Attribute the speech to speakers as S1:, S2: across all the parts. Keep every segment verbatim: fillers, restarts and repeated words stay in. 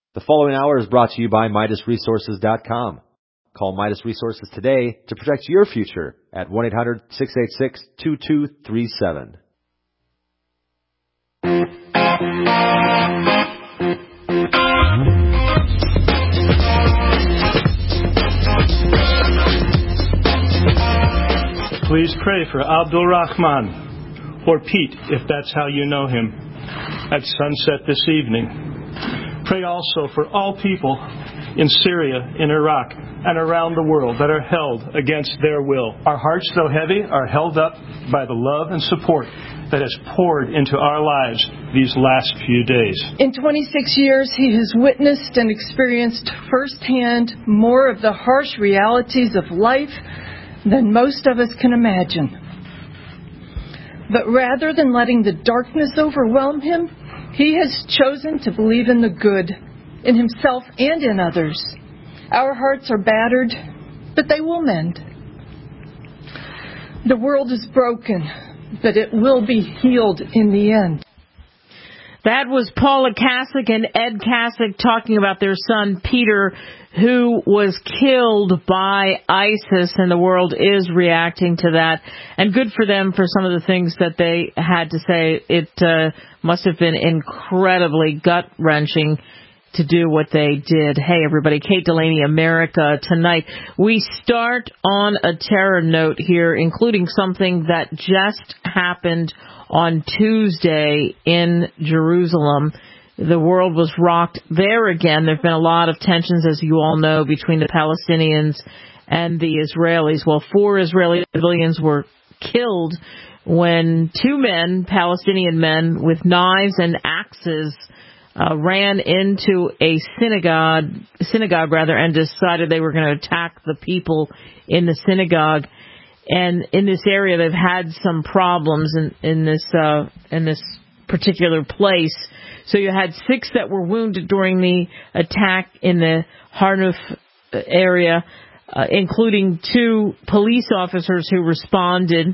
S1: The following hour is brought to you by Midas Resources dot com. Call Midas Resources today to protect your future at one eight hundred six eight six two two three seven.
S2: Please pray for Abdul Rahman, or Pete, if that's how you know him, at sunset this evening. Pray also for all people in Syria, in Iraq, and around the world that are held against their will. Our hearts, though heavy, are held up by the love and support that has poured into our lives these last few days.
S3: In twenty-six years, he has witnessed and experienced firsthand more of the harsh realities of life than most of us can imagine. But rather than letting the darkness overwhelm him, he has chosen to believe in the good, in himself and in others. Our hearts are battered, but they will mend. The world is broken, but it will be healed in the end.
S4: That was Paula Kasich and Ed Kasich talking about their son, Peter, who was killed by ISIS, and the world is reacting to that. And good for them for some of the things that they had to say. It uh, must have been incredibly gut-wrenching to do what they did. Hey, everybody, Kate Delaney, America Tonight. We start on a terror note here, including something that just happened on Tuesday in Jerusalem. The world was rocked there again. There have been a lot of tensions, as you all know, between the Palestinians and the Israelis. Well, four Israeli civilians were killed when two men, Palestinian men, with knives and axes, uh, ran into a synagogue, synagogue rather, and decided they were going to attack the people in the synagogue. And in this area, they've had some problems in, in this uh, in this particular place. So you had six that were wounded during the attack in the Harnuf area, uh, including two police officers who responded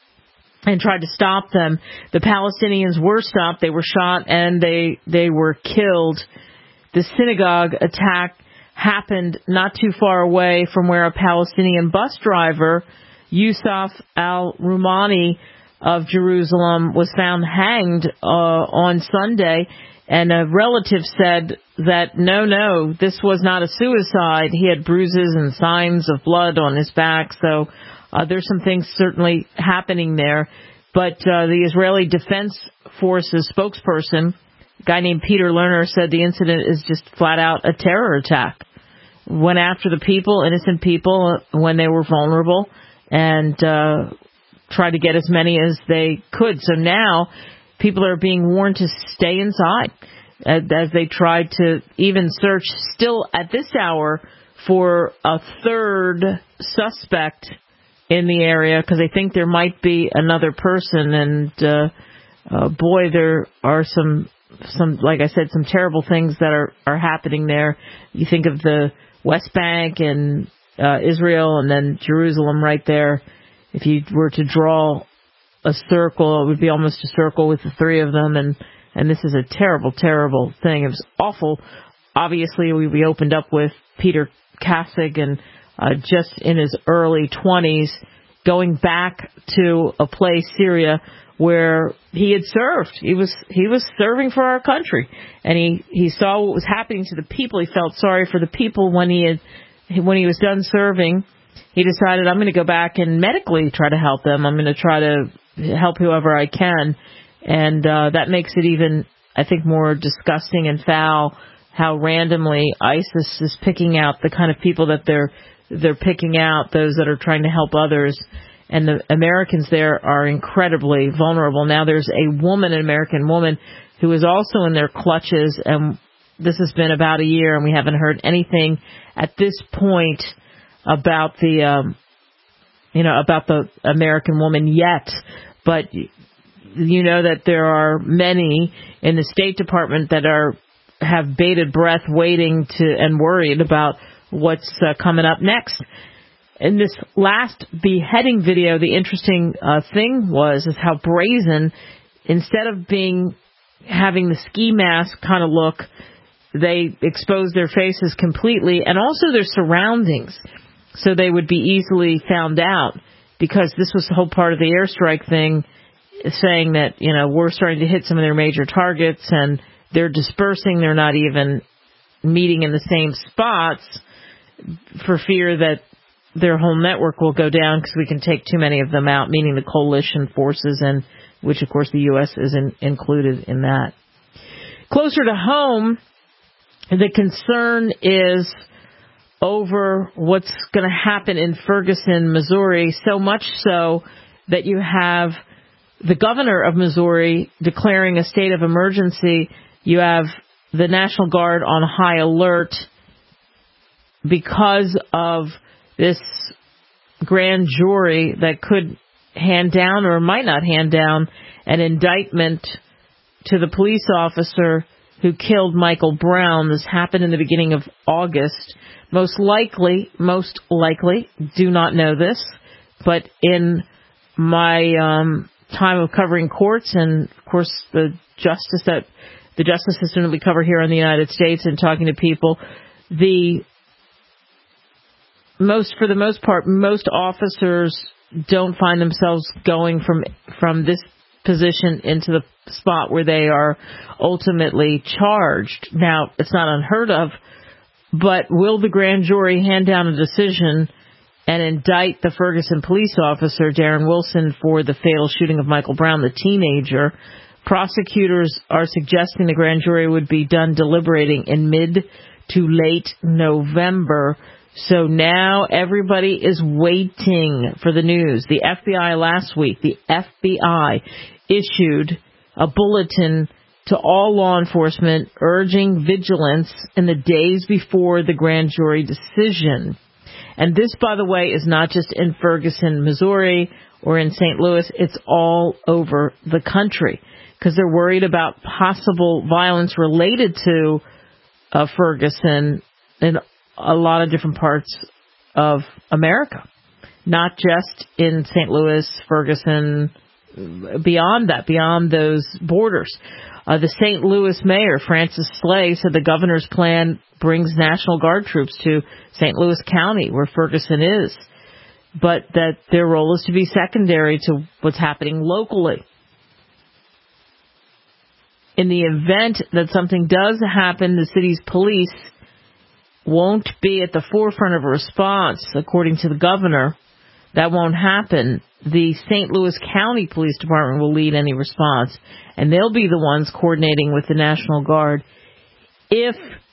S4: and tried to stop them. The Palestinians were stopped. They were shot and they they were killed. The synagogue attack happened not too far away from where a Palestinian bus driver, Yusuf al-Rumani of Jerusalem, was found hanged uh, on Sunday, and a relative said that no, no, this was not a suicide. He had bruises and signs of blood on his back, so uh, there's some things certainly happening there. But uh, the Israeli Defense Forces spokesperson, a guy named Peter Lerner, said the incident is just flat out a terror attack. Went after the people, innocent people, when they were vulnerable, and uh, try to get as many as they could. So now people are being warned to stay inside as, as they try to even search still at this hour for a third suspect in the area, because they think there might be another person. And uh, uh, boy, there are some, some, like I said, some terrible things that are, are happening there. You think of the West Bank and uh, Israel, and then Jerusalem right there. If you were to draw a circle, it would be almost a circle with the three of them, and, and this is a terrible, terrible thing. It was awful. Obviously, we, we opened up with Peter Kasich, and uh, just in his early twenties, going back to a place, Syria, where he had served. He was he was serving for our country, and he, he saw what was happening to the people. He felt sorry for the people when he had when he was done serving. He decided, I'm going to go back and medically try to help them. I'm going to try to help whoever I can. And uh, that makes it even, I think, more disgusting and foul how randomly ISIS is picking out the kind of people that they're they're picking out, those that are trying to help others. And the Americans there are incredibly vulnerable. Now there's a woman, an American woman, who is also in their clutches. And this has been about a year, and we haven't heard anything at this point about the, um, you know, about the American woman yet. But you know that there are many in the State Department that are have bated breath, waiting to and worried about what's uh, coming up next. In this last beheading video, the interesting uh, thing was is how brazen, instead of being having the ski mask kind of look, they exposed their faces completely and also their surroundings so they would be easily found out, because this was the whole part of the airstrike thing, saying that, you know, we're starting to hit some of their major targets and they're dispersing. They're not even meeting in the same spots for fear that their whole network will go down because we can take too many of them out, meaning the coalition forces, and which, of course, the U S is in, included in that. Closer to home, the concern is over what's going to happen in Ferguson, Missouri, so much so that you have the governor of Missouri declaring a state of emergency. You have the National Guard on high alert because of this grand jury that could hand down or might not hand down an indictment to the police officer who killed Michael Brown. This happened in the beginning of August. Most likely, most likely, do not know this, but in my um, time of covering courts and, of course, the justice that the justice system that we cover here in the United States and talking to people, the most, for the most part, most officers don't find themselves going from from this position into the spot where they are ultimately charged. Now, it's not unheard of, but will the grand jury hand down a decision and indict the Ferguson police officer, Darren Wilson, for the fatal shooting of Michael Brown, the teenager? Prosecutors are suggesting the grand jury would be done deliberating in mid to late November. So now everybody is waiting for the news. The F B I last week, the F B I issued a bulletin to all law enforcement urging vigilance in the days before the grand jury decision. And this, by the way, is not just in Ferguson, Missouri, or in Saint Louis. It's all over the country because they're worried about possible violence related to uh, Ferguson in a lot of different parts of America, not just in Saint Louis, Ferguson, beyond that, beyond those borders. Uh, the Saint Louis mayor, Francis Slay, said the governor's plan brings National Guard troops to Saint Louis County, where Ferguson is, but that their role is to be secondary to what's happening locally. In the event that something does happen, the city's police won't be at the forefront of a response, according to the governor. That won't happen. The Saint Louis County Police Department will lead any response, and they'll be the ones coordinating with the National Guard if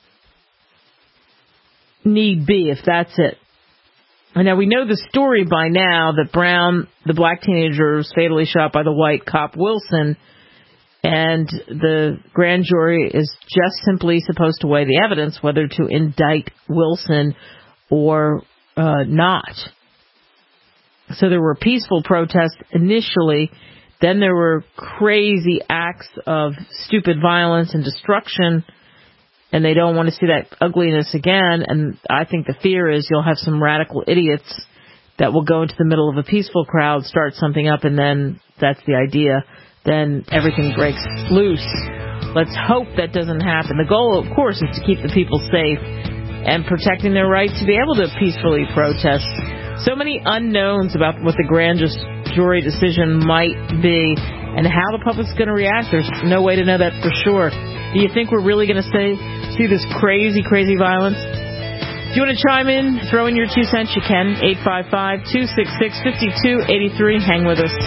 S4: need be, if that's it. And now we know the story by now that Brown, the black teenager, was fatally shot by the white cop Wilson, and the grand jury is just simply supposed to weigh the evidence whether to indict Wilson or uh, not. So there were peaceful protests initially. Then there were crazy acts of stupid violence and destruction, and they don't want to see that ugliness again. And I think the fear is you'll have some radical idiots that will go into the middle of a peaceful crowd, start something up, and then that's the idea. Then everything breaks loose. Let's hope that doesn't happen. The goal, of course, is to keep the people safe and protecting their right to be able to peacefully protest. So many unknowns about what the grand jury decision might be and how the public's going to react. There's no way to know that for sure. Do you think we're really going to see, see this crazy, crazy violence? If you want to chime in, throw in your two cents, you can. eight five five, two six six, five two eight three. Hang with us.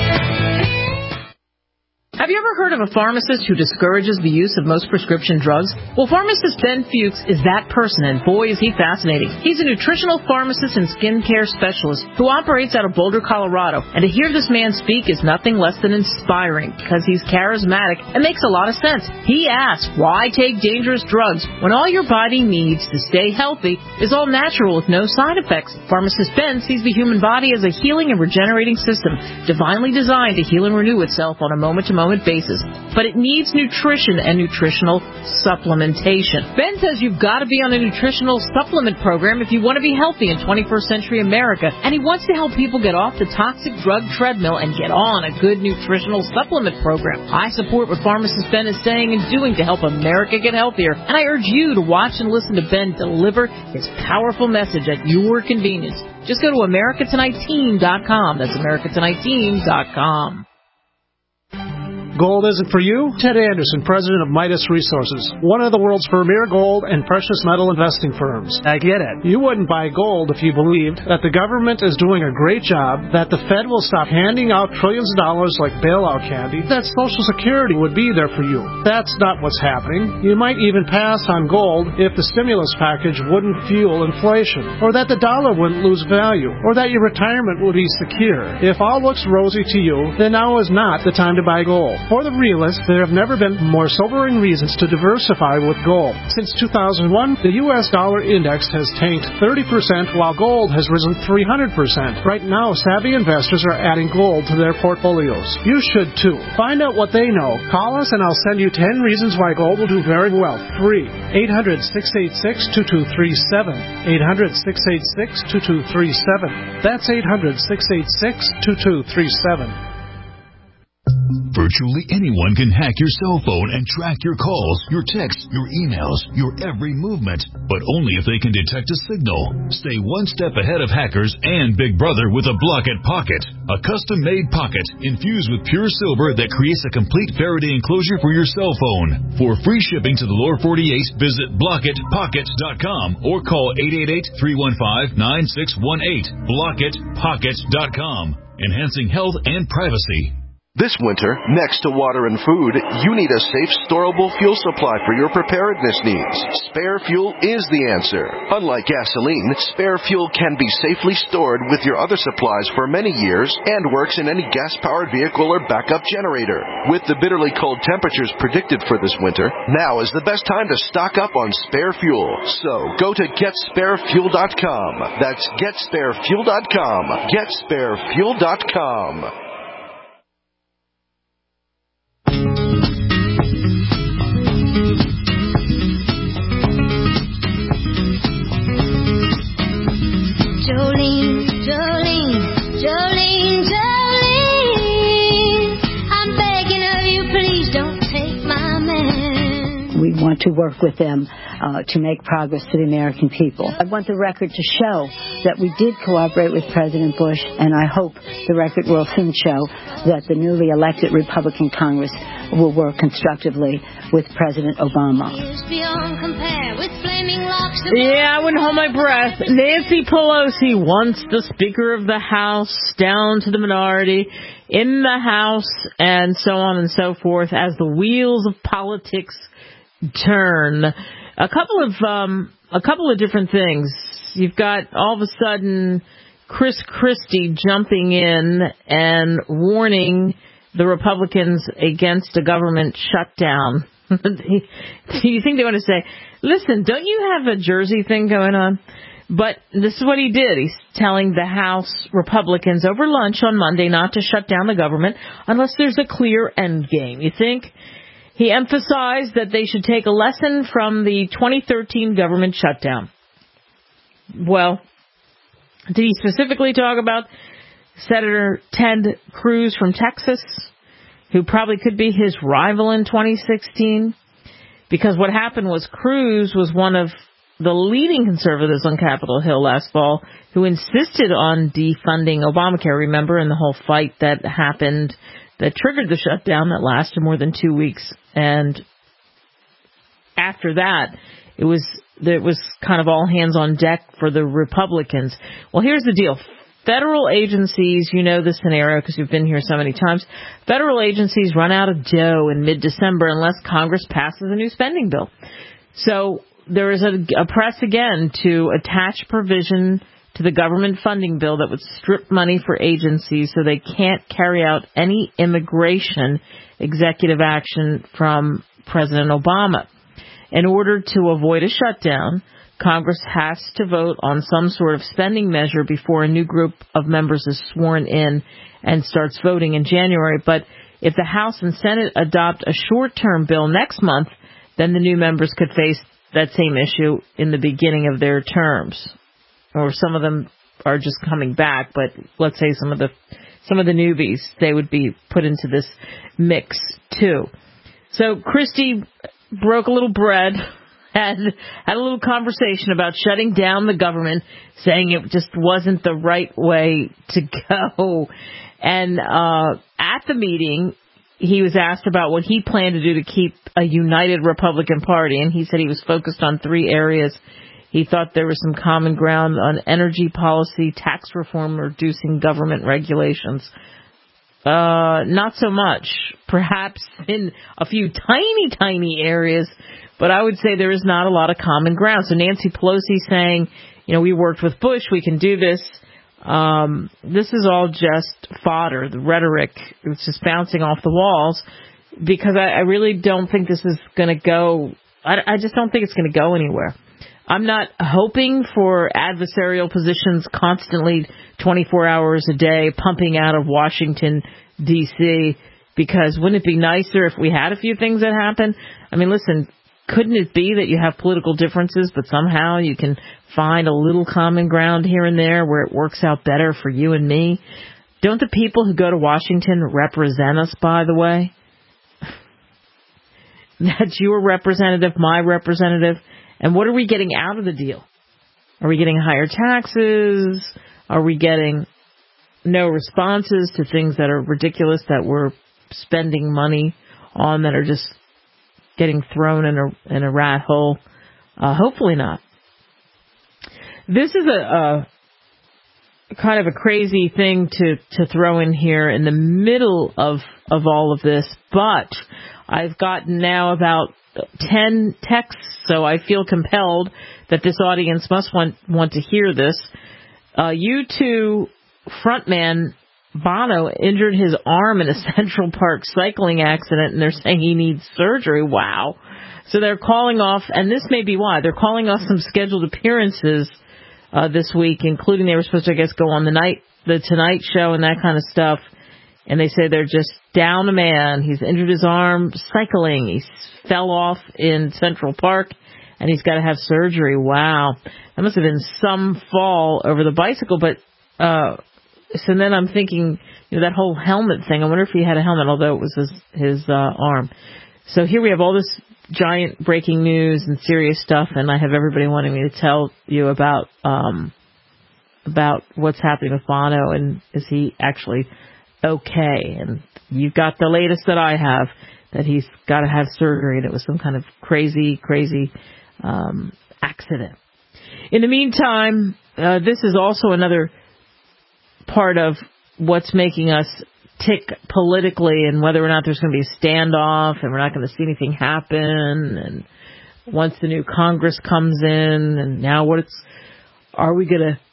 S4: Have you ever heard of a pharmacist who discourages the use of most prescription drugs? Well, pharmacist Ben Fuchs is that person, and boy, is he fascinating. He's a nutritional pharmacist and skincare specialist who operates out of Boulder, Colorado. And to hear this man speak is nothing less than inspiring because he's charismatic and makes a lot of sense. He asks, why take dangerous drugs when all your body needs to stay healthy is all natural with no side effects? Pharmacist Ben sees the human body as a healing and regenerating system, divinely designed to heal and renew itself on a moment-to-moment frequent basis, but it needs nutrition and nutritional supplementation. Ben says you've got to be on a nutritional supplement program if you want to be healthy in twenty-first century America, and he wants to help people get off the toxic drug treadmill and get on a good nutritional supplement program. I support what pharmacist Ben is saying and doing to help America get healthier, and I urge you to watch and listen to Ben deliver his powerful message at your convenience. Just go to America Tonight Team dot com. That's America Tonight Team dot com.
S5: Gold isn't for you? Ted Anderson, president of Midas Resources, one of the world's premier gold and precious metal investing firms. I get it. You wouldn't buy gold if you believed that the government is doing a great job, that the Fed will stop handing out trillions of dollars like bailout candy, that Social Security would be there for you. That's not what's happening. You might even pass on gold if the stimulus package wouldn't fuel inflation, or that the dollar wouldn't lose value, or that your retirement would be secure. If all looks rosy to you, then now is not the time to buy gold. For the realists, there have never been more sobering reasons to diversify with gold. Since two thousand one, the U S dollar index has tanked thirty percent while gold has risen three hundred percent. Right now, savvy investors are adding gold to their portfolios. You should too. Find out what they know. Call us and I'll send you ten reasons why gold will do very well. Free. eight hundred, six eight six, two two three seven. eight hundred, six eight six, two two three seven. That's eight hundred, six eight six, two two three seven.
S6: Virtually anyone can hack your cell phone and track your calls, your texts, your emails, your every movement, but only if they can detect a signal. Stay one step ahead of hackers and Big Brother with a Blockit Pocket, a custom-made pocket infused with pure silver that creates a complete Faraday enclosure for your cell phone. For free shipping to the lower forty-eight, visit blockit pocket dot com or call eight eight eight, three one five, nine six one eight. blockit pocket dot com, enhancing health and privacy.
S7: This winter, next to water and food, you need a safe, storable fuel supply for your preparedness needs. Spare fuel is the answer. Unlike gasoline, spare fuel can be safely stored with your other supplies for many years and works in any gas-powered vehicle or backup generator. With the bitterly cold temperatures predicted for this winter, now is the best time to stock up on spare fuel. So, go to get spare fuel dot com. That's get spare fuel dot com. get spare fuel dot com.
S8: Jolene, Jolene, Jolene, Jolene, I'm begging of you, please don't take my man.
S9: We want to work with them uh, to make progress to the American people. I want the record to show that we did cooperate with President Bush, and I hope the record will soon show that the newly elected Republican Congress will work constructively with President Obama.
S4: Yeah, I wouldn't hold my breath. Nancy Pelosi wants the Speaker of the House down to the minority in the House, and so on and so forth, as the wheels of politics turn. A couple of um, a couple of different things. You've got all of a sudden Chris Christie jumping in and warning the Republicans against a government shutdown. Do you think they want to say, listen, don't you have a Jersey thing going on? But this is what he did. He's telling the House Republicans over lunch on Monday not to shut down the government unless there's a clear end game. You think? He emphasized that they should take a lesson from the twenty thirteen government shutdown. Well, did he specifically talk about Senator Ted Cruz from Texas, who probably could be his rival in twenty sixteen? Because what happened was Cruz was one of the leading conservatives on Capitol Hill last fall who insisted on defunding Obamacare, remember, in the whole fight that happened that triggered the shutdown that lasted more than two weeks. And after that, it was it was kind of all hands on deck for the Republicans. Well, here's the deal. Federal agencies, you know the scenario because you've been here so many times, federal agencies run out of dough in mid-December unless Congress passes a new spending bill. So there is a, a press again to attach provision to the government funding bill that would strip money for agencies so they can't carry out any immigration executive action from President Obama. In order to avoid a shutdown, Congress has to vote on some sort of spending measure before a new group of members is sworn in and starts voting in January. But If the House and Senate adopt a short-term bill next month, then the new members could face that same issue in the beginning of their terms. Or some of them are just coming back, but let's say some of the some of the newbies, they would be put into this mix too. So Christie broke a little bread, had had a little conversation about shutting down the government, saying it just wasn't the right way to go. And uh, at the meeting, he was asked about what he planned to do to keep a united Republican Party, and he said he was focused on three areas. He thought there was some common ground on energy policy, tax reform, reducing government regulations. Uh, not so much. Perhaps in a few tiny, tiny areas, but I would say there is not a lot of common ground. So Nancy Pelosi saying, you know, we worked with Bush, we can do this. Um, this is all just fodder, the rhetoric. It's just bouncing off the walls because I, I really don't think this is going to go. I, I just don't think it's going to go anywhere. I'm not hoping for adversarial positions constantly twenty-four hours a day pumping out of Washington, D C, because wouldn't it be nicer if we had a few things that happen? I mean, listen, couldn't it be that you have political differences, but somehow you can find a little common ground here and there where it works out better for you and me? Don't the people who go to Washington represent us, by the way? That's your representative, my representative. And what are we getting out of the deal? Are we getting higher taxes? Are we getting no responses to things that are ridiculous that we're spending money on that are just getting thrown in a in a rat hole? Uh, hopefully not. This is a, a kind of a crazy thing to, to throw in here in the middle of, of all of this, but I've gotten now about ten texts, so I feel compelled that this audience must want, want to hear this. Uh, U two frontman Bono injured his arm in a Central Park cycling accident, and they're saying he needs surgery. Wow. So they're calling off, and this may be why, they're calling off some scheduled appearances uh, this week, including they were supposed to, I guess, go on the night, the Tonight Show and that kind of stuff. And they say they're just down a man. He's injured his arm cycling. He fell off in Central Park, and he's got to have surgery. Wow. That must have been some fall over the bicycle. But uh, so then I'm thinking, you know, that whole helmet thing. I wonder if he had a helmet, although it was his, his uh, arm. So here we have all this giant breaking news and serious stuff, and I have everybody wanting me to tell you about um, about what's happening with Bono, and is he actually okay? And you've got the latest that I have, that he's got to have surgery, and it was some kind of crazy, crazy um, accident. In the meantime, uh, this is also another part of what's making us tick politically, and whether or not there's going to be a standoff, and we're not going to see anything happen, and once the new Congress comes in, and now what it's, are we going to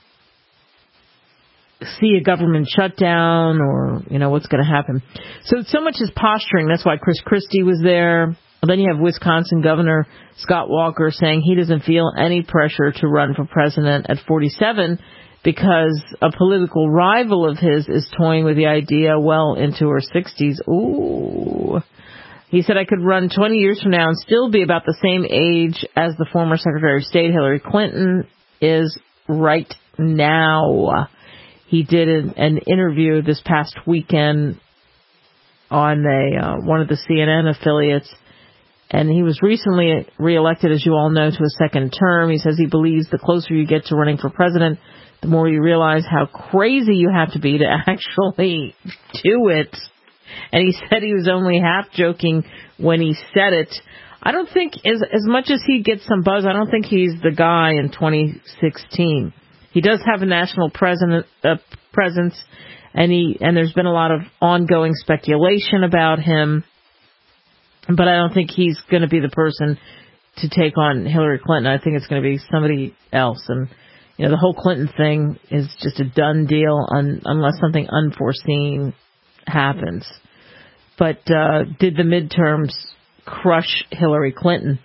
S4: see a government shutdown, or, you know, what's going to happen? So, so much is posturing. That's why Chris Christie was there. And then you have Wisconsin Governor Scott Walker saying he doesn't feel any pressure to run for president at forty-seven because a political rival of his is toying with the idea well into her sixties. Ooh. He said, I could run twenty years from now and still be about the same age as the former Secretary of State Hillary Clinton is right now. He did an, an interview this past weekend on a uh, one of the C N N affiliates, and he was recently reelected, as you all know, to a second term. He says he believes the closer you get to running for president, the more you realize how crazy you have to be to actually do it. And he said he was only half joking when he said it. I don't think, as, as much as he gets some buzz, I don't think he's the guy in twenty sixteen. He does have a national president, uh, presence, and he and there's been a lot of ongoing speculation about him. But I don't think he's going to be the person to take on Hillary Clinton. I think it's going to be somebody else. And, you know, the whole Clinton thing is just a done deal un, unless something unforeseen happens. But uh, did the midterms crush Hillary Clinton?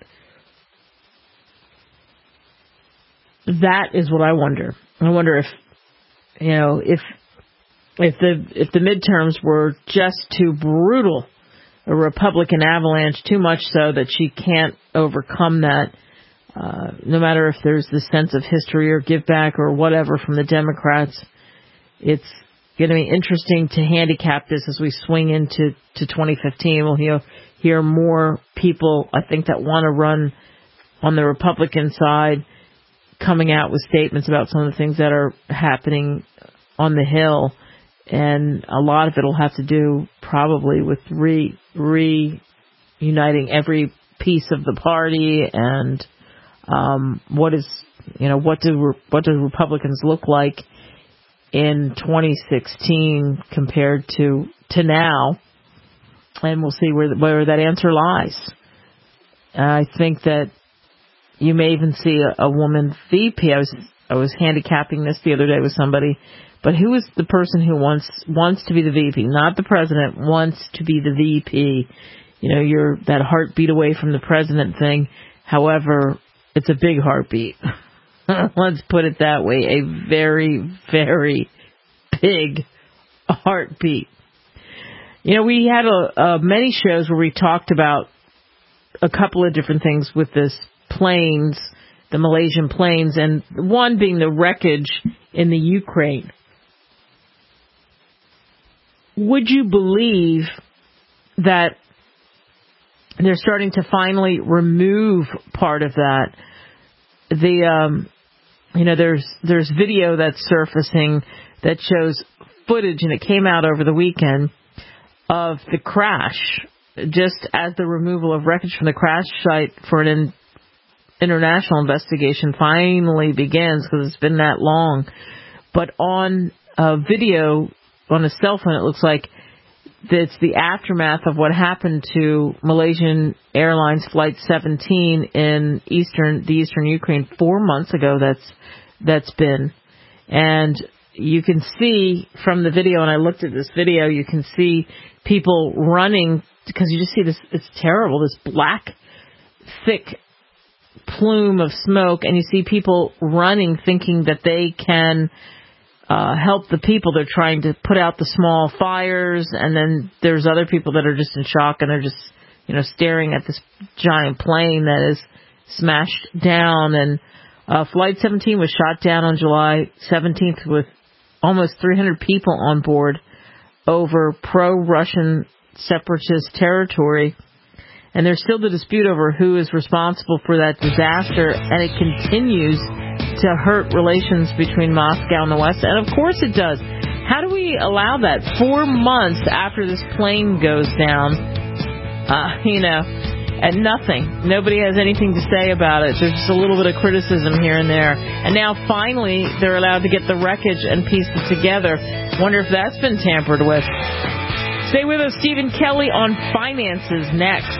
S4: That is what I wonder. I wonder if, you know, if if the if the midterms were just too brutal, a Republican avalanche, too much so that she can't overcome that, uh, no matter if there's this sense of history or give back or whatever from the Democrats. It's going to be interesting to handicap this as we swing into to twenty fifteen. We'll hear, hear more people, I think, that want to run on the Republican side coming out with statements about some of the things that are happening on the Hill. And a lot of it will have to do probably with re, reuniting every piece of the party and um, what is, you know, what do what do Republicans look like in twenty sixteen compared to to now, and we'll see where where that answer lies. I think that you may even see a, a woman V P. I was I was handicapping this the other day with somebody. But who is the person who wants wants to be the V P? Not the president, wants to be the V P. You know, you're that heartbeat away from the president thing. However, it's a big heartbeat. Let's put it that way. A very, very big heartbeat. You know, we had a, a many shows where we talked about a couple of different things with this planes, the Malaysian planes, and one being the wreckage in the Ukraine. Would you believe that they're starting to finally remove part of that? The, um, you know, there's there's video that's surfacing that shows footage, and it came out over the weekend, of the crash, just as the removal of wreckage from the crash site for an in, international investigation finally begins, because it's been that long. But on a video on a cell phone, it looks like it's the aftermath of what happened to Malaysian Airlines Flight seventeen in eastern the eastern Ukraine four months ago. That's that's been, and you can see from the video, and I looked at this video, you can see people running, because you just see this. It's terrible. This black, thick plume of smoke, and you see people running, thinking that they can Uh, help the people. They're trying to put out the small fires, and then there's other people that are just in shock, and they're just, you know, staring at this giant plane that is smashed down. And uh, Flight seventeen was shot down on July seventeenth with almost three hundred people on board over pro-Russian separatist territory. And there's still the dispute over who is responsible for that disaster, and it continues to hurt relations between Moscow and the West. And of course it does. How do we allow that? Four months after this plane goes down, uh, you know, and nothing. Nobody has anything to say about it. There's just a little bit of criticism here and there. And now finally they're allowed to get the wreckage and piece it together. Wonder if that's been tampered with. Stay with us. Stephen Kelly on finances next.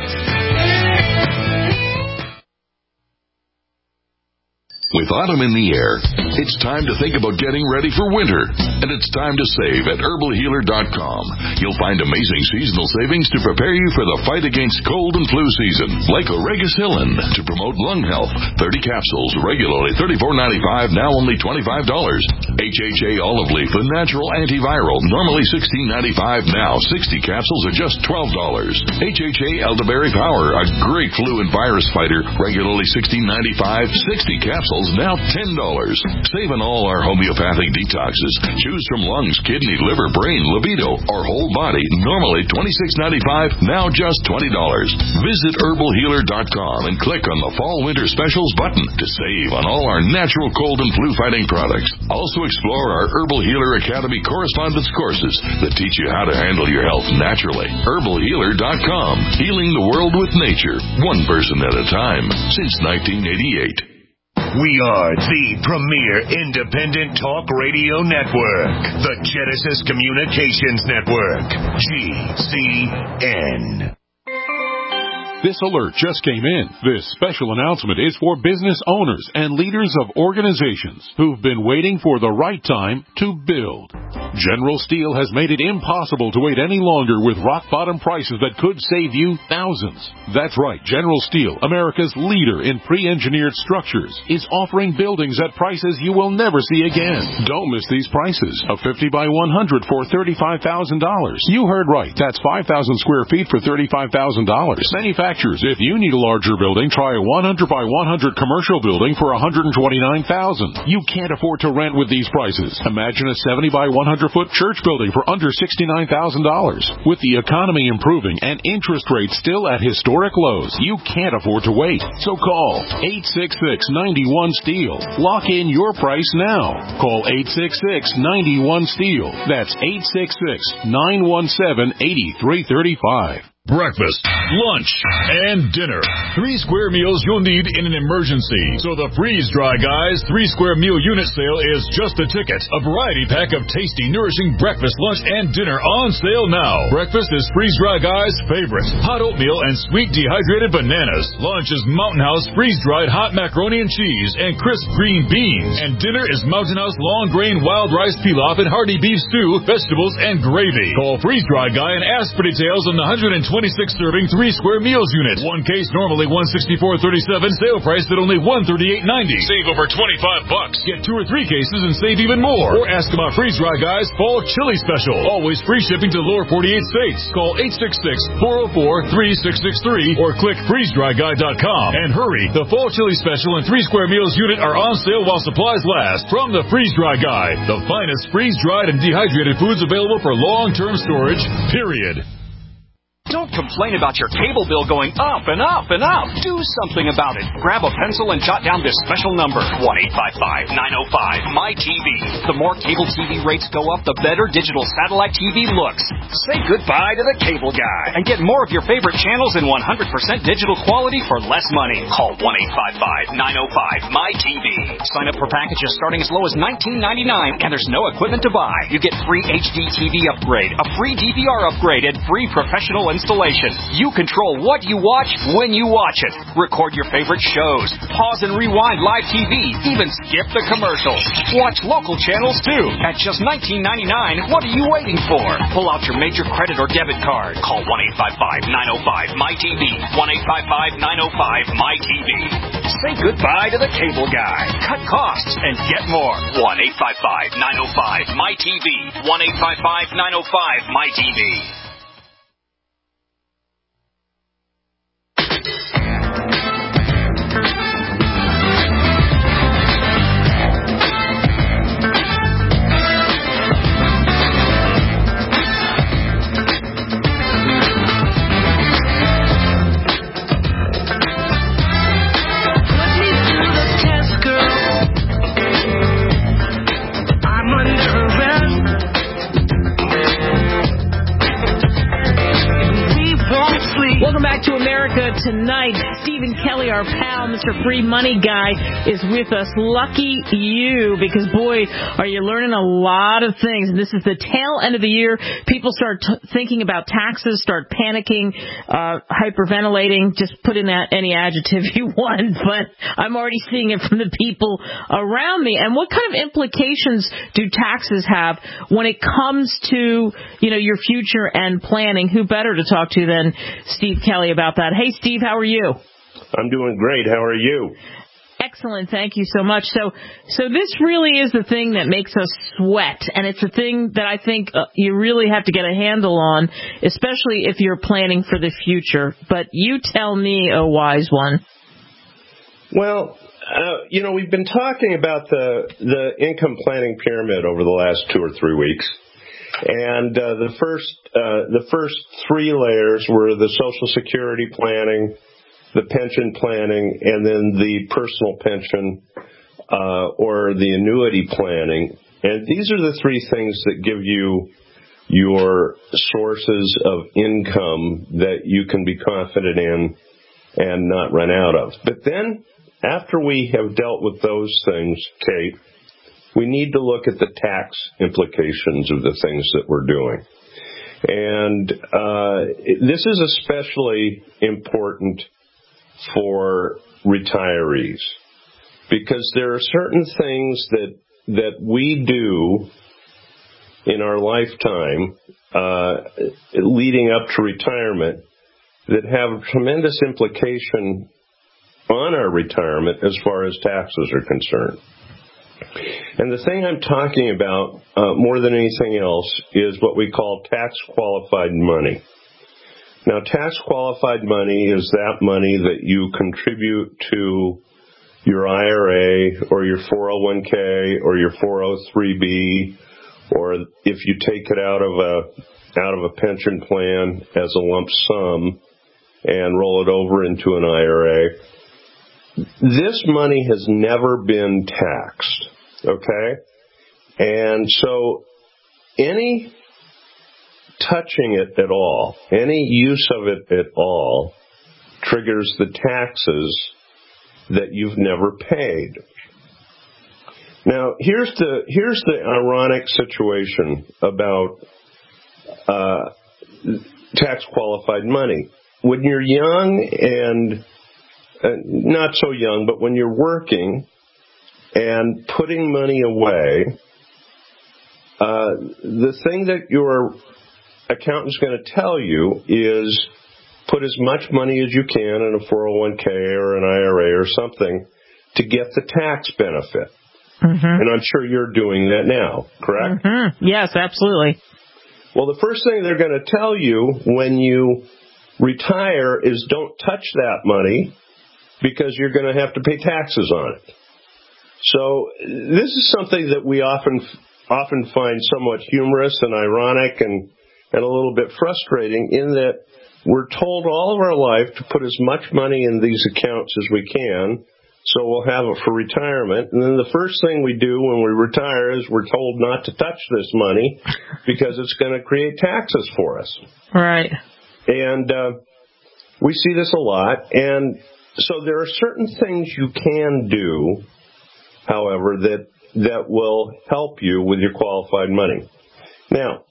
S6: With autumn in the air, it's time to think about getting ready for winter. And it's time to save at herbal healer dot com. You'll find amazing seasonal savings to prepare you for the fight against cold and flu season. Like Oregacillin to promote lung health. thirty capsules, regularly thirty-four ninety-five, now only twenty-five dollars. H H A olive leaf, a natural antiviral, normally sixteen ninety-five, now sixty capsules are just twelve dollars. H H A elderberry power, a great flu and virus fighter, regularly sixteen ninety-five, sixty capsules, now ten dollars. Save on all our homeopathic detoxes. Choose from lungs, kidney, liver, brain, libido, or whole body. Normally twenty-six ninety-five, now just twenty dollars. Visit herbal healer dot com and click on the Fall Winter Specials button to save on all our natural cold and flu fighting products. Also explore our Herbal Healer Academy correspondence courses that teach you how to handle your health naturally. herbal healer dot com. Healing the world with nature, one person at a time, since nineteen eighty-eight.
S10: We are the premier independent talk radio network, the Genesis Communications Network, G C N.
S11: This alert just came in. This special announcement is for business owners and leaders of organizations who've been waiting for the right time to build. General Steel has made it impossible to wait any longer with rock-bottom prices that could save you thousands. That's right, General Steel, America's leader in pre-engineered structures, is offering buildings at prices you will never see again. Don't miss these prices. A fifty by one hundred for thirty-five thousand dollars. You heard right. That's five thousand square feet for thirty-five thousand dollars. Manufacturers, if you need a larger building, try a one hundred by one hundred commercial building for one hundred twenty-nine thousand dollars. You can't afford to rent with these prices. Imagine a seventy by one hundred foot church building for under sixty-nine thousand dollars. With the economy improving and interest rates still at historic lows, you can't afford to wait. So call eight six six, nine one, STEEL. Lock in your price now. Call eight six six, nine one, STEEL. That's eight six six, nine one seven, eight three three five.
S6: Breakfast, lunch, and dinner. Three square meals you'll need in an emergency. So the Freeze Dry Guys three square meal unit sale is just a ticket. A variety pack of tasty, nourishing breakfast, lunch, and dinner on sale now. Breakfast is Freeze Dry Guys' favorite. Hot oatmeal and sweet dehydrated bananas. Lunch is Mountain House freeze-dried hot macaroni and cheese and crisp green beans. And dinner is Mountain House long grain wild rice pilaf and hearty beef stew, vegetables, and gravy. Call Freeze Dry Guy and ask for details on the one hundred twenty-six serving three square meals unit. One case normally one sixty-four thirty-seven, sale price at only one thirty-eight ninety. Save over twenty-five bucks. Get two or three cases and save even more. Or ask about Freeze Dry Guys Fall Chili Special. Always free shipping to the lower forty-eight states. Call eight six six, four oh four, three six six three or click freeze dry guy dot com. And hurry, the Fall Chili Special and three square meals unit are on sale while supplies last from the Freeze Dry Guy. The finest freeze-dried and dehydrated foods available for long-term storage, period.
S12: Don't complain about your cable bill going up and up and up. Do something about it. Grab a pencil and jot down this special number, one eight five five, nine oh five, M Y T V. The more cable T V rates go up, the better digital satellite T V looks. Say goodbye to the cable guy and get more of your favorite channels in one hundred percent digital quality for less money. Call one eight five five, nine oh five, M Y T V. Sign up for packages starting as low as nineteen ninety-nine, and there's no equipment to buy. You get free H D T V upgrade, a free D V R upgrade, and free professional installation. You control what you watch when you watch it. Record your favorite shows. Pause and rewind live T V. Even skip the commercials. Watch local channels too. At just nineteen ninety-nine, what are you waiting for? Pull out your major credit or debit card. Call one eight five five, nine oh five, M Y T V. one eight five five, nine oh five, M Y T V. Say goodbye to the cable guy. Cut costs and get more. one eight five five, nine oh five, M Y T V. one eight five five, nine oh five, M Y T V.
S4: Welcome back to America Tonight. Stephen Kelly, our pal, Mister Free Money Guy, is with us. Lucky you, because, boy, are you learning a lot of things. And this is the tail end of the year. People start t- thinking about taxes, start panicking, uh, hyperventilating. Just put in that any adjective you want, but I'm already seeing it from the people around me. And what kind of implications do taxes have when it comes to, you know, your future and planning? Who better to talk to than Steve Kelly about that? Hey, Steve, how are you?
S13: I'm doing great. How are you?
S4: Excellent. Thank you so much. So, so this really is the thing that makes us sweat, and it's the thing that I think uh, you really have to get a handle on, especially if you're planning for the future. But you tell me, oh wise one.
S13: Well, uh, you know, we've been talking about the the income planning pyramid over the last two or three weeks. And uh, the first uh, the first three layers were the Social Security planning, the pension planning, and then the personal pension uh, or the annuity planning. And these are the three things that give you your sources of income that you can be confident in and not run out of. But then, after we have dealt with those things, Kate, we need to look at the tax implications of the things that we're doing. And uh, this is especially important for retirees, because there are certain things that that we do in our lifetime uh, leading up to retirement that have a tremendous implication on our retirement as far as taxes are concerned. And the thing I'm talking about uh, more than anything else is what we call tax-qualified money. Now, tax-qualified money is that money that you contribute to your I R A or your four oh one k or your four oh three b, or if you take it out of a out of a pension plan as a lump sum and roll it over into an I R A. This money has never been taxed, okay? And so any touching it at all, any use of it at all, triggers the taxes that you've never paid. Now, here's the here's the ironic situation about uh, tax-qualified money. When you're young and uh, not so young, but when you're working and putting money away, uh, the thing that your accountant's going to tell you is put as much money as you can in a four oh one k or an I R A or something to get the tax benefit. Mm-hmm. And I'm sure you're doing that now, correct?
S4: Mm-hmm. Yes, absolutely.
S13: Well, the first thing they're going to tell you when you retire is don't touch that money because you're going to have to pay taxes on it. So this is something that we often often find somewhat humorous and ironic and, and a little bit frustrating in that we're told all of our life to put as much money in these accounts as we can, so we'll have it for retirement. And then the first thing we do when we retire is we're told not to touch this money because it's going to create taxes for us.
S4: Right.
S13: And uh, we see this a lot. And so there are certain things you can do, however, that that will help you with your qualified money. Now,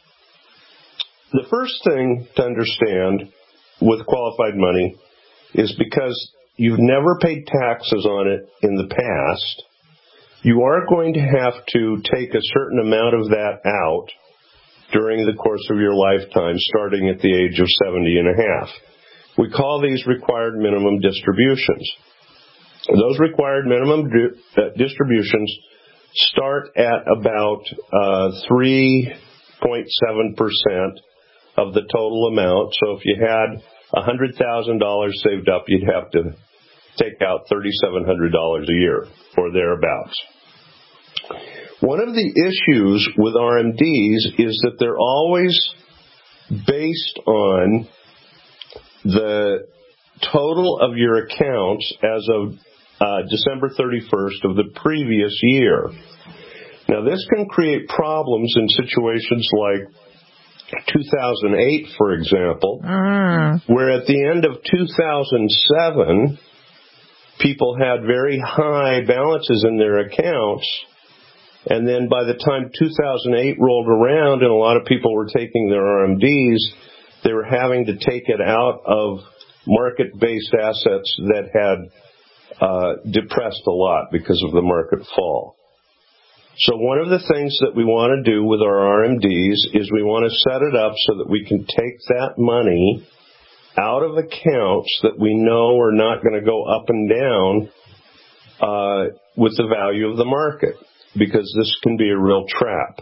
S13: the first thing to understand with qualified money is because you've never paid taxes on it in the past, you are going to have to take a certain amount of that out during the course of your lifetime, starting at the age of seventy and a half. We call these required minimum distributions. Those required minimum di- uh, distributions start at about uh, three point seven percent of the total amount. So if you had one hundred thousand dollars saved up, you'd have to take out three thousand seven hundred dollars a year or thereabouts. One of the issues with R M Ds is that they're always based on the total of your accounts as of uh, December thirty-first of the previous year. Now, this can create problems in situations like two thousand eight, for example, uh. where at the end of two thousand seven, people had very high balances in their accounts, and then by the time two thousand eight rolled around and a lot of people were taking their R M Ds, they were having to take it out of market-based assets that had uh, depressed a lot because of the market fall. So one of the things that we want to do with our R M Ds is we want to set it up so that we can take that money out of accounts that we know are not going to go up and down uh, with the value of the market, because this can be a real trap.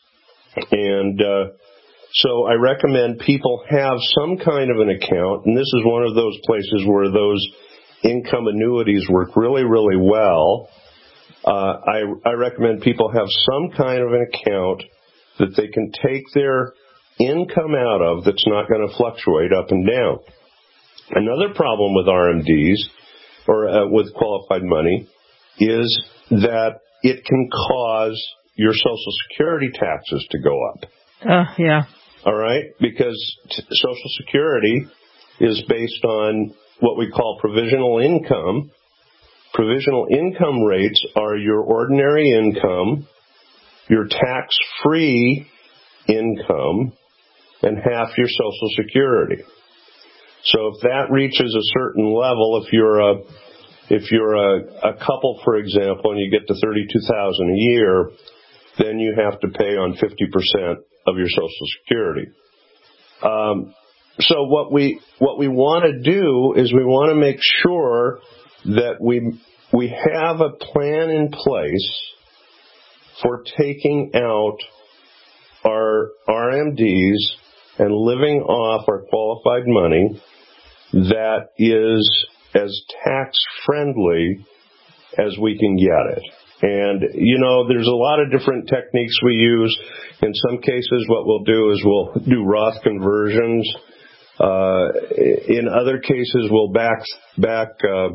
S13: And uh, so I recommend people have some kind of an account, and this is one of those places where those income annuities work really, really well. Uh, I, I recommend people have some kind of an account that they can take their income out of that's not going to fluctuate up and down. Another problem with R M Ds, or uh, with qualified money, is that it can cause your Social Security taxes to go up.
S4: Uh, yeah.
S13: All right? Because t- Social Security is based on what we call provisional income. Provisional income rates are your ordinary income, your tax-free income, and half your Social Security. So if that reaches a certain level, if you're a if you're a, a couple, for example, and you get to thirty-two thousand dollars a year, then you have to pay on fifty percent of your Social Security. Um, so what we what we want to do is we want to make sure that we we have a plan in place for taking out our R M Ds and living off our qualified money that is as tax-friendly as we can get it. And, you know, there's a lot of different techniques we use. In some cases, what we'll do is we'll do Roth conversions. Uh, in other cases, we'll back, back, uh,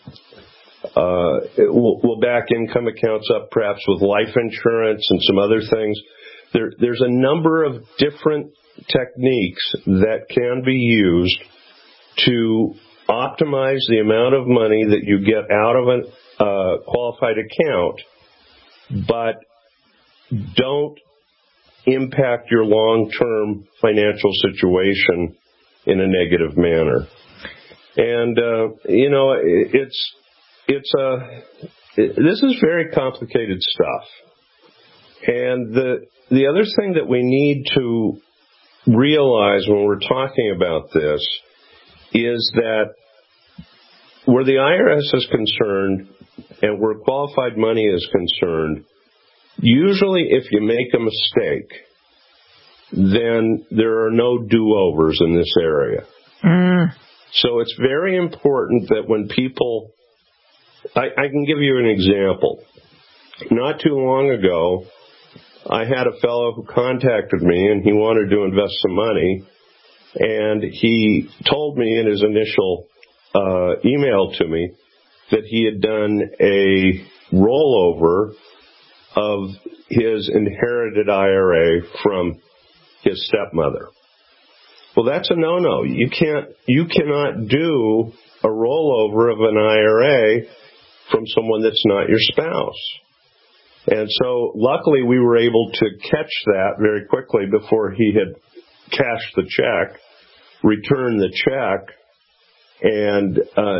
S13: uh, we'll, we'll back income accounts up perhaps with life insurance and some other things. There, there's a number of different techniques that can be used to optimize the amount of money that you get out of an uh, qualified account, but don't impact your long-term financial situation in a negative manner. And, uh, you know, it, it's, it's a, it, this is very complicated stuff. And the, the other thing that we need to realize when we're talking about this is that where the I R S is concerned and where qualified money is concerned, usually if you make a mistake, then there are no do-overs in this area. Mm. So it's very important that when people, I, I can give you an example. Not too long ago, I had a fellow who contacted me and he wanted to invest some money, and he told me in his initial uh, email to me that he had done a rollover of his inherited I R A from his stepmother. Well, that's a no-no. You can't, you cannot do a rollover of an I R A from someone that's not your spouse. And so luckily we were able to catch that very quickly before he had cashed the check, return the check, and uh,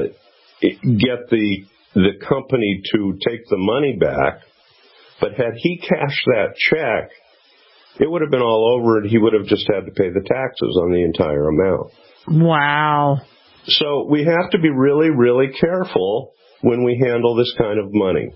S13: get the the company to take the money back. But had he cashed that check, it would have been all over and he would have just had to pay the taxes on the entire amount.
S4: Wow.
S13: So we have to be really, really careful when we handle this kind of money.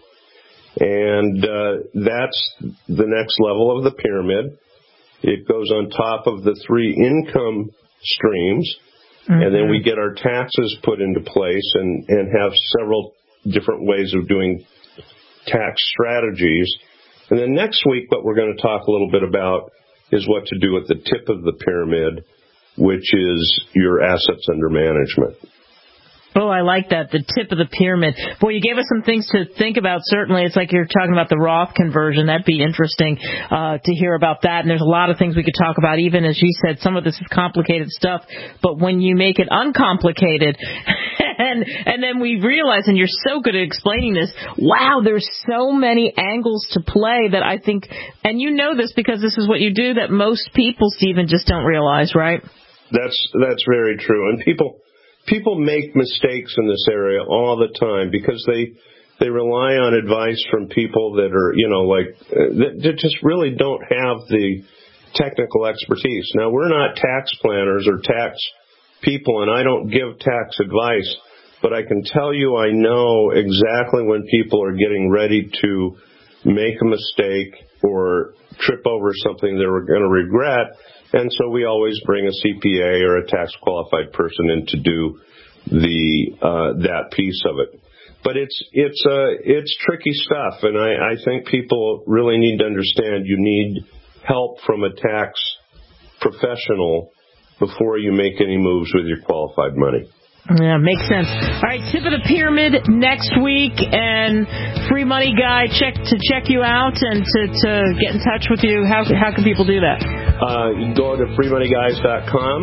S13: And uh, that's the next level of the pyramid. It goes on top of the three income streams, mm-hmm. and then we get our taxes put into place and, and have several different ways of doing tax strategies. And then next week, what we're going to talk a little bit about is what to do at the tip of the pyramid, which is your assets under management.
S4: Oh, I like that, the tip of the pyramid. Boy, you gave us some things to think about. Certainly, it's like you're talking about the Roth conversion. That'd be interesting uh, to hear about that. And there's a lot of things we could talk about. Even as you said, some of this is complicated stuff. But when you make it uncomplicated, and and then we realize, and you're so good at explaining this, wow, there's so many angles to play that I think, and you know this because this is what you do, that most people, Stephen, just don't realize, right?
S13: That's that's very true. And people... People make mistakes in this area all the time because they they rely on advice from people that are, you know, like, that, that just really don't have the technical expertise. Now, we're not tax planners or tax people, and I don't give tax advice, but I can tell you I know exactly when people are getting ready to make a mistake or trip over something they're going to regret. And so we always bring a C P A or a tax-qualified person in to do the uh, that piece of it. But it's it's uh, it's tricky stuff, and I, I think people really need to understand you need help from a tax professional before you make any moves with your qualified money.
S4: Yeah, makes sense. All right, tip of the pyramid next week, and Free Money Guy, check to check you out and to, to get in touch with you. How how can people do that?
S13: Uh, you can go to free money guys dot com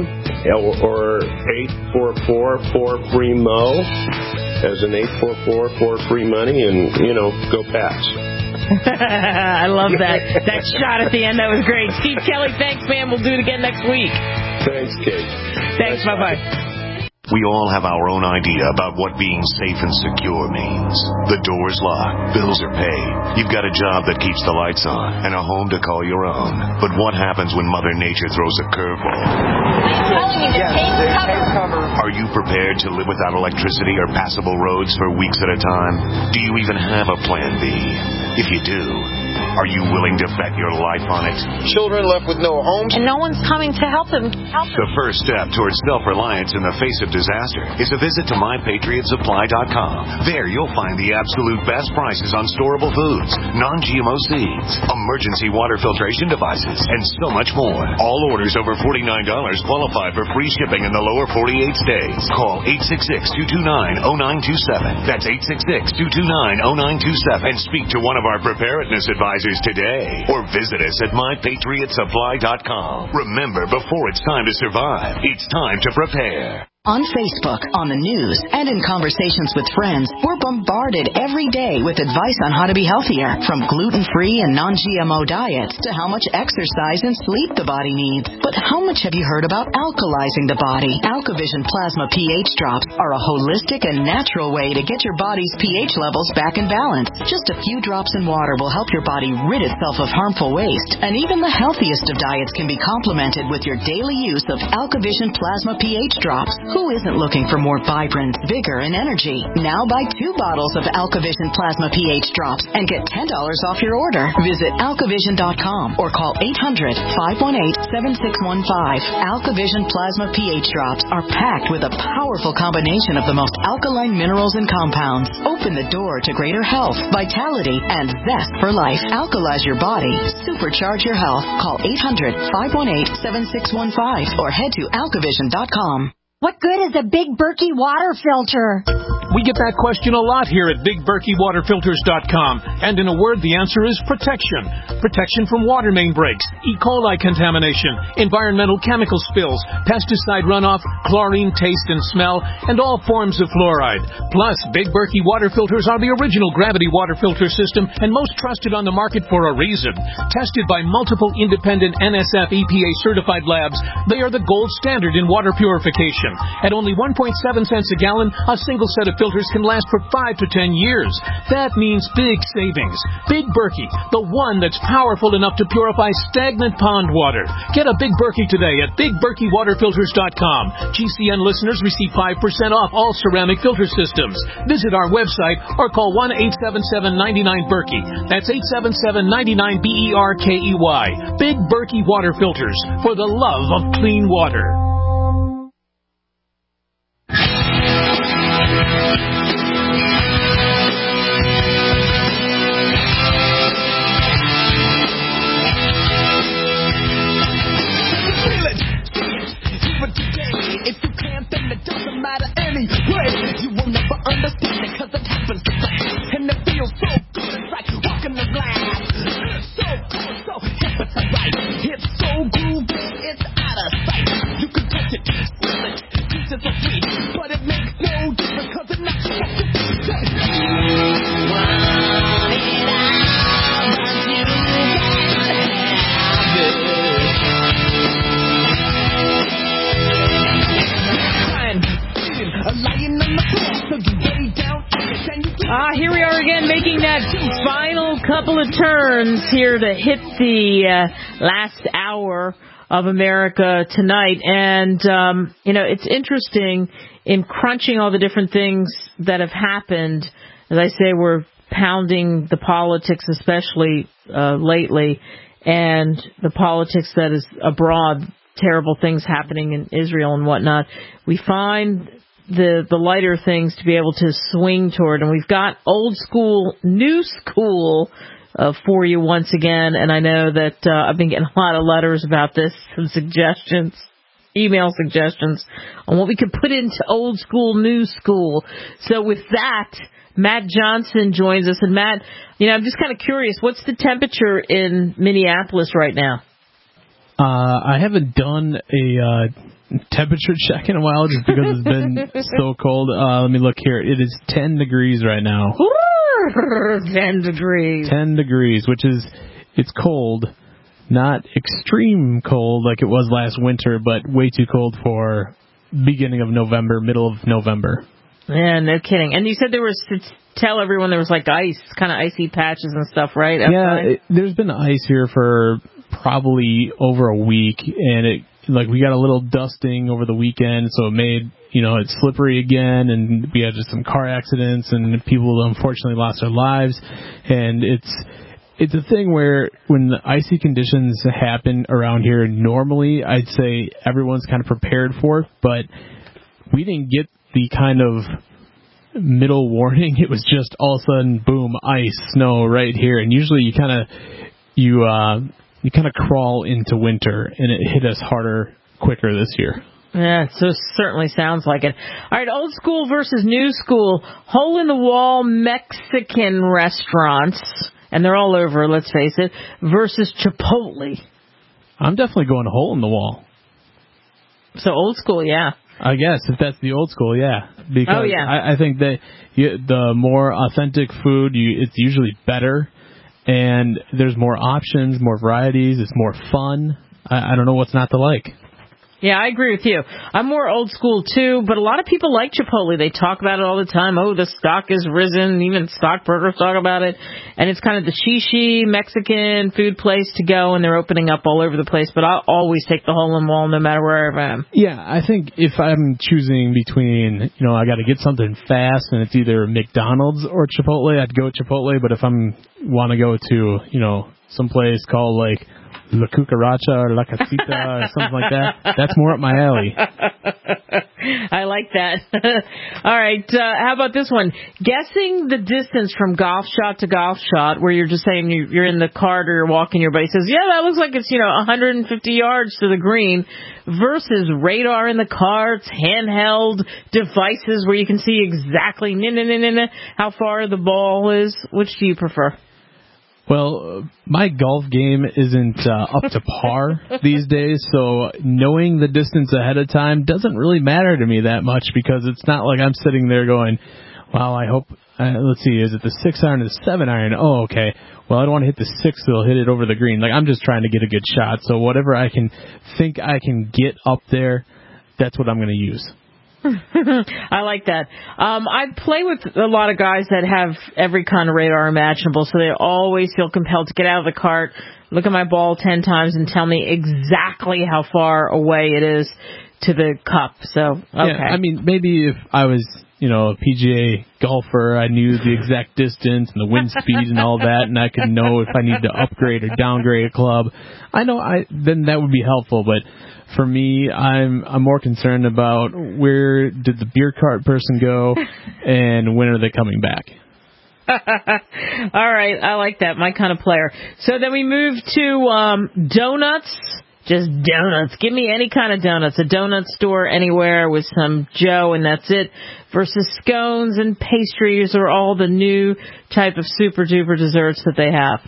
S13: or eight four four four free mo as an eight four four four free money, and you know, go Pats.
S4: I love that. That shot at the end, that was great. Steve Kelly, thanks, man. We'll do it again next week.
S13: Thanks, Kate.
S4: Thanks,
S13: nice
S4: bye-bye.
S10: We all have our own idea about what being safe and secure means. The door's locked, bills are paid, you've got a job that keeps the lights on, and a home to call your own. But what happens when Mother Nature throws a curveball?
S8: I'm telling you, the tape cover.
S10: Are you prepared to live without electricity or passable roads for weeks at a time? Do you even have a plan B? If you do, are you willing to bet your life on it?
S14: Children left with no homes.
S15: And no one's coming to help them. Help them.
S10: The first step towards self-reliance in the face of disaster is a visit to my patriot supply dot com. There you'll find the absolute best prices on storable foods, non-G M O seeds, emergency water filtration devices, and so much more. All orders over forty-nine dollars qualify for free shipping in the lower forty-eight states. Call eight six six, two two nine, zero nine two seven. That's eight six six, two two nine, zero nine two seven. And speak to one of our preparedness advisors today. Or visit us at my patriot supply dot com. Remember, before it's time to survive, it's time to prepare.
S16: On Facebook, on the news, and in conversations with friends, we're bombarded every day with advice on how to be healthier, from gluten-free and non-G M O diets to how much exercise and sleep the body needs. But how much have you heard about alkalizing the body? AlkaVision Plasma pH drops are a holistic and natural way to get your body's pH levels back in balance. Just a few drops in water will help your body rid itself of harmful waste, and even the healthiest of diets can be complemented with your daily use of AlkaVision Plasma pH drops. Who isn't looking for more vibrance, vigor, and energy? Now buy two bottles of AlkaVision Plasma pH drops and get ten dollars off your order. Visit alkavision dot com or call eight hundred, five one eight, seven six one five. AlkaVision Plasma pH drops are packed with a powerful combination of the most alkaline minerals and compounds. Open the door to greater health, vitality, and zest for life. Alkalize your body. Supercharge your health. Call eight hundred, five one eight, seven six one five or head to alkavision dot com.
S15: What good is a Big Berkey water filter?
S17: We get that question a lot here at big berkey water filters dot com. And in a word, the answer is protection. Protection from water main breaks, E. coli contamination, environmental chemical spills, pesticide runoff, chlorine taste and smell, and all forms of fluoride. Plus, Big Berkey water filters are the original gravity water filter system and most trusted on the market for a reason. Tested by multiple independent N S F E P A certified labs, they are the gold standard in water purification. At only one point seven cents a gallon, a single set of filters can last for five to ten years. That means big savings. Big Berkey, the one that's powerful enough to purify stagnant pond water. Get a Big Berkey today at big berkey water filters dot com. G C N listeners receive five percent off all ceramic filter systems. Visit our website or call one eight seven seven, nine nine, Berkey. That's eight seven seven, nine nine, B E R K E Y. Big Berkey water filters, for the love of clean water.
S18: If you can't, then it doesn't matter anyway. You will never understand it, cause it happens to fast. And it feels so good, it's like walking the glass. It's so cool, so hip, it's alright. It's so groovy, it's out of sight. You can touch it, feel it, pieces are sweet. But it makes no difference, cause it knocks you off your feet. Want it all, but you can't have it.
S4: Ah, here we are again, making that final couple of turns here to hit the uh, last hour of America Tonight. And, um, you know, it's interesting in crunching all the different things that have happened. As I say, we're pounding the politics, especially uh, lately, and the politics that is abroad, terrible things happening in Israel and whatnot. We find the the lighter things to be able to swing toward, and we've got old school, new school uh, for you once again. And I know that uh, I've been getting a lot of letters about this, some suggestions, email suggestions on what we could put into old school, new school. So with that, Matt Johnson joins us. And Matt, you know, I'm just kind of curious, what's the temperature in Minneapolis right now?
S19: Uh, I haven't done a uh, temperature check in a while just because it's been so cold. Uh, let me look here. It is ten degrees right now.
S4: ten degrees.
S19: ten degrees, which is, it's cold. Not extreme cold like it was last winter, but way too cold for beginning of November, middle of November.
S4: Yeah, no kidding. And you said there was to tell everyone there was like ice, kind of icy patches and stuff, right? Outside?
S19: Yeah, it, there's been ice here for probably over a week, and it like we got a little dusting over the weekend, so it made, you know, it's slippery again, and we had just some car accidents, and people unfortunately lost their lives, and it's it's a thing where when the icy conditions happen around here, normally I'd say everyone's kind of prepared for it, but we didn't get the kind of middle warning. It was just all of a sudden, boom, ice, snow right here, and usually you kind of you uh, you kind of crawl into winter, and it hit us harder, quicker this year.
S4: Yeah, so it certainly sounds like it. All right, old school versus new school, hole-in-the-wall Mexican restaurants, and they're all over, let's face it, versus Chipotle.
S19: I'm definitely going hole in the wall.
S4: So old school, yeah.
S19: I guess, if that's the old school, yeah. Because
S4: oh, yeah.
S19: I, I think that you, the more authentic food, you, it's usually better, and there's more options, more varieties, it's more fun. I, I don't know what's not to like.
S4: Yeah, I agree with you. I'm more old school, too, but a lot of people like Chipotle. They talk about it all the time. Oh, the stock is risen. Even stockbrokers talk about it. And it's kind of the shishi Mexican food place to go, and they're opening up all over the place. But I'll always take the hole in the wall no matter wherever I am.
S19: Yeah, I think if I'm choosing between, you know, I got to get something fast, and it's either McDonald's or Chipotle, I'd go Chipotle. But if I'm want to go to, you know, someplace called, like, La Cucaracha or La Casita or something like that, that's more up my alley.
S4: I like that. All right, uh, how about this one? Guessing the distance from golf shot to golf shot, where you're just saying you, you're in the cart or you're walking, your buddy says, yeah, that looks like it's, you know, one hundred fifty yards to the green, versus radar in the carts, handheld devices where you can see exactly how far the ball is. Which do you prefer?
S19: Well, my golf game isn't uh, up to par these days, so knowing the distance ahead of time doesn't really matter to me that much, because it's not like I'm sitting there going, wow, I hope, uh, let's see, is it the six iron or the seven iron? Oh, okay. Well, I don't want to hit the six, so I'll hit it over the green. Like, I'm just trying to get a good shot, so whatever I can think I can get up there, that's what I'm going to use.
S4: I like that. Um, I play with a lot of guys that have every kind of radar imaginable, so they always feel compelled to get out of the cart, look at my ball ten times, and tell me exactly how far away it is to the cup. So, okay.
S19: Yeah, I mean, maybe if I was, you know, a P G A golfer, I knew the exact distance and the wind speed and all that, and I could know if I need to upgrade or downgrade a club. I know I then that would be helpful, but for me, I'm I'm more concerned about where did the beer cart person go and when are they coming back.
S4: All right, I like that, my kind of player. So then we move to um, donuts. Just donuts. Give me any kind of donuts. A donut store anywhere with some Joe, and that's it. Versus scones and pastries, or all the new type of super duper desserts that they have.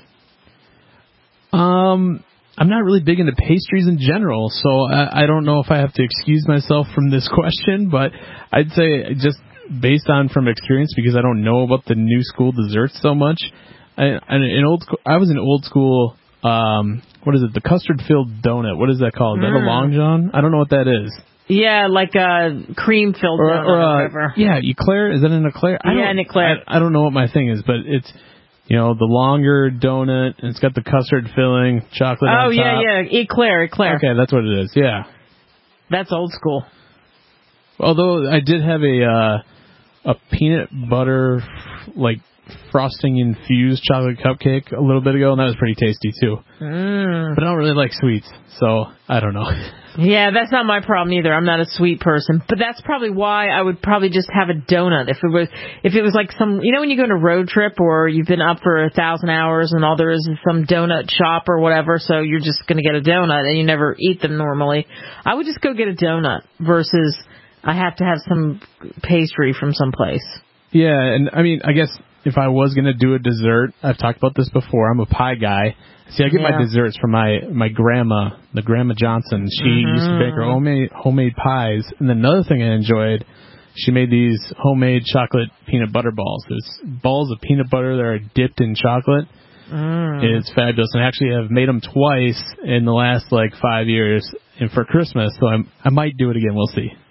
S19: Um, I'm not really big into pastries in general, so I, I don't know if I have to excuse myself from this question, but I'd say just based on from experience, because I don't know about the new school desserts so much. I, in old school, I was in old school. Um, what is it? The custard-filled donut. What is that called? Is
S4: Mm.
S19: that a Long John? I don't know what that is.
S4: Yeah, like a cream-filled
S19: Or,
S4: donut
S19: or,
S4: or
S19: uh,
S4: whatever.
S19: Yeah, eclair. Is that an eclair? I
S4: Yeah,
S19: don't-
S4: an eclair.
S19: I, I don't know what my thing is, but it's, you know, the longer donut, and it's got the custard filling, chocolate
S4: Oh,
S19: on
S4: yeah,
S19: top.
S4: yeah. Eclair, eclair.
S19: Okay, that's what it is. Yeah.
S4: That's old school.
S19: Although I did have a uh, a peanut butter like frosting infused chocolate cupcake a little bit ago, and that was pretty tasty too.
S4: Mm.
S19: But I don't really like sweets, so I don't know.
S4: Yeah, that's not my problem either. I'm not a sweet person, but that's probably why I would probably just have a donut. If it was, if it was like some, you know, when you go on a road trip or you've been up for a thousand hours and all there is is some donut shop or whatever, so you're just going to get a donut and you never eat them normally. I would just go get a donut versus I have to have some pastry from someplace.
S19: Yeah, and I mean, I guess if I was going to do a dessert, I've talked about this before, I'm a pie guy. See, I get
S4: Yeah.
S19: my desserts from my, my grandma, the Grandma Johnson. She
S4: Mm-hmm.
S19: used to bake her homemade, homemade pies. And then another thing I enjoyed, she made these homemade chocolate peanut butter balls. There's balls of peanut butter that are dipped in chocolate.
S4: Mm.
S19: It's fabulous. And actually I've made them twice in the last like five years and for Christmas. So I'm, I might do it again. We'll see.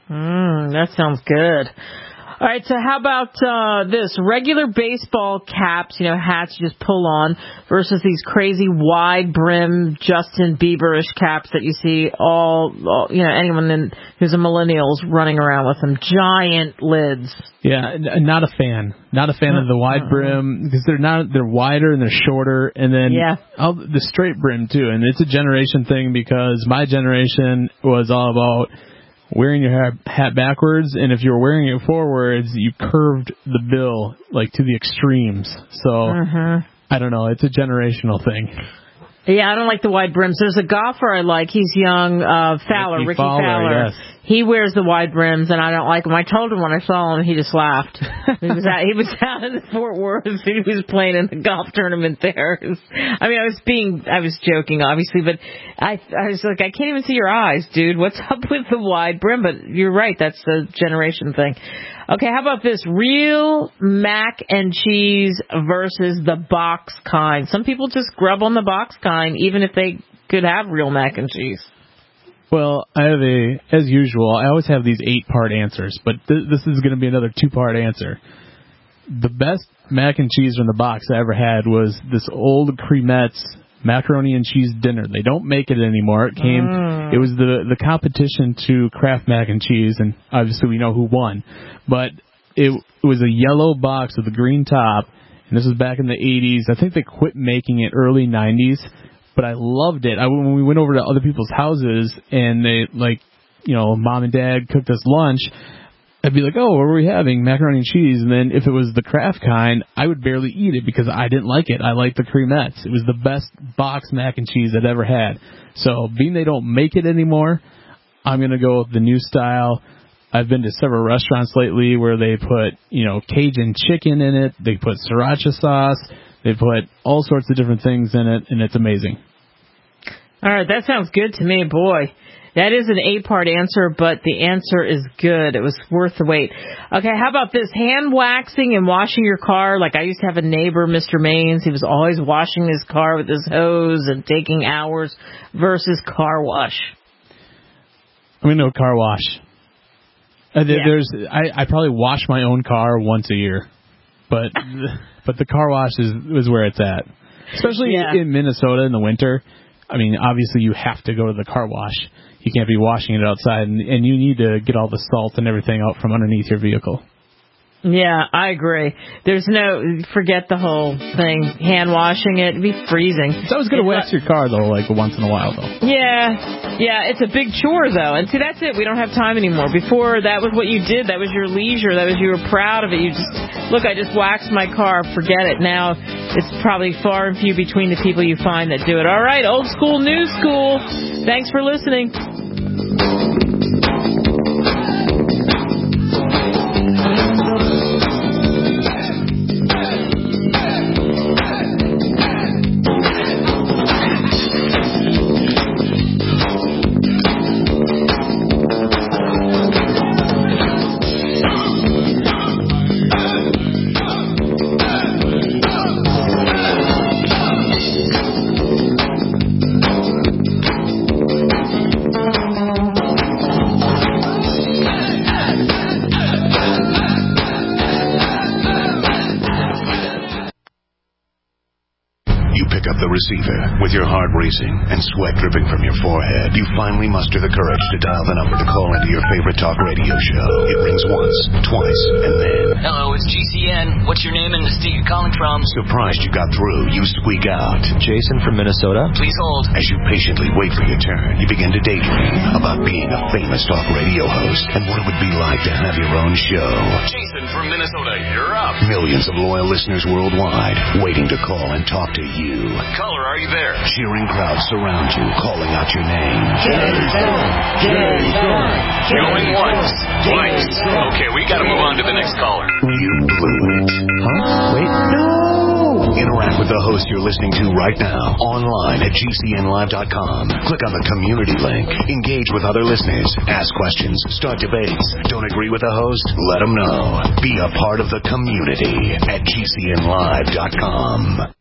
S4: Mm, that sounds good. All right, so how about uh, this? Regular baseball caps, you know, hats you just pull on, versus these crazy wide brim Justin Bieber-ish caps that you see all, all you know, anyone in, who's a millennial's running around with them. Giant lids.
S19: Yeah, n- not a fan. Not a fan of the wide brim, because they're not, they're wider and they're shorter, and then
S4: yeah.
S19: all, the straight brim too. And it's a generation thing, because my generation was all about wearing your hat backwards, and if you were wearing it forwards, you curved the bill like to the extremes. So
S4: mm-hmm.
S19: I don't know, it's a generational thing.
S4: Yeah, I don't like the wide brims. There's a golfer I like. He's young, uh, Fowler, Ricky, Ricky Fowler. Fowler.
S19: Yes.
S4: He wears the wide brims, and I don't like him. I told him when I saw him, he just laughed. he was out, he was out in Fort Worth. He was playing in the golf tournament there. Was, I mean, I was being, I was joking, obviously, but I, I was like, I can't even see your eyes, dude. What's up with the wide brim? But you're right, that's the generation thing. Okay, how about this? Real mac and cheese versus the box kind. Some people just grub on the box kind, even if they could have real mac and cheese.
S19: Well, I have a, as usual, I always have these eight-part answers, but th- this is going to be another two-part answer. The best mac and cheese from the box I ever had was this old Cremette's macaroni and cheese dinner. They don't make it anymore. It came, mm. it was the, the competition to Kraft mac and cheese, and obviously we know who won. But it, it was a yellow box with a green top, and this was back in the eighties. I think they quit making it early nineties. But I loved it. I, when we went over to other people's houses and they, like, you know, mom and dad cooked us lunch, I'd be like, oh, what are we having? Macaroni and cheese. And then if it was the Kraft kind, I would barely eat it because I didn't like it. I liked the Cremettes. It was the best box mac and cheese I'd ever had. So being they don't make it anymore, I'm going to go with the new style. I've been to several restaurants lately where they put, you know, Cajun chicken in it. They put sriracha sauce. They put all sorts of different things in it, and it's amazing.
S4: All right, that sounds good to me. Boy, that is an eight-part answer, but the answer is good. It was worth the wait. Okay, how about this? Hand waxing and washing your car. Like I used to have a neighbor, Mister Maines. He was always washing his car with his hose and taking hours versus car wash.
S19: I'm going to go car wash. Uh,
S4: yeah.
S19: There's, I, I probably wash my own car once a year, but but the car wash is, is where it's at. Especially yeah. in Minnesota in the winter. I mean, obviously you have to go to the car wash. You can't be washing it outside, and, and you need to get all the salt and everything out from underneath your vehicle.
S4: Yeah, I agree. There's no, forget the whole thing, hand washing it, it'd be freezing.
S19: It's always going to wax your car, though, like once in a while, though.
S4: Yeah, yeah, it's a big chore, though. And see, that's it. We don't have time anymore. Before, that was what you did. That was your leisure. That was, you were proud of it. You just, look, I just waxed my car. Forget it. Now, it's probably far and few between the people you find that do it. All right, old school, new school. Thanks for listening.
S10: Receiver. With your heart racing and sweat dripping from your forehead, you finally muster the courage to dial the number to call into your favorite talk radio show. It rings once, twice, and then...
S20: Hello, it's G C N. What's your name and the state you're calling from?
S10: Surprised you got through, you squeak out.
S21: Jason from Minnesota.
S20: Please hold.
S10: As you patiently wait for your turn, you begin to daydream about being a famous talk radio host and what it would be like to have your own show.
S12: Jason from Minnesota, you're up.
S10: Millions of loyal listeners worldwide waiting to call and talk to you.
S12: Caller, are you there?
S10: Cheering crowds surround you, calling out your name.
S12: Jason! Jason! Going once, twice. Okay, we gotta move on to the next caller.
S10: You blew it.
S21: Huh? Wait.
S10: No! Interact with the host you're listening to right now, online at G C N live dot com. Click on the community link. Engage with other listeners. Ask questions. Start debates. Don't agree with the host? Let them know. Be a part of the community at G C N live dot com.